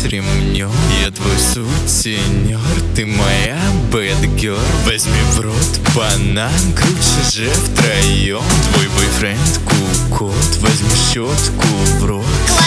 ремнем. Я твой сутенер, ты моя бэдгёрл. Возьми в рот банан, круче же втроем. Твой бойфренд кукот, возьми щетку в рот.